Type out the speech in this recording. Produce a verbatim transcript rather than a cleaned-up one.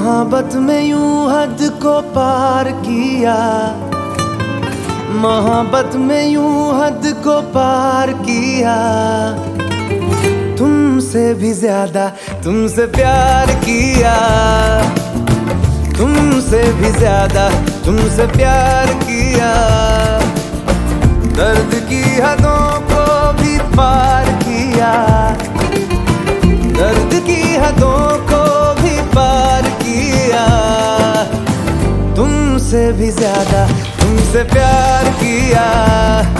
मोहब्बत में यूं हद को पार किया, मोहब्बत में यूं हद को पार किया। तुमसे भी ज्यादा तुमसे प्यार किया, तुमसे भी ज्यादा तुमसे प्यार किया। दर्द की हदों को भी पार किया, दर्द की हदों को भी पार किया। तुमसे भी ज्यादा तुमसे प्यार किया।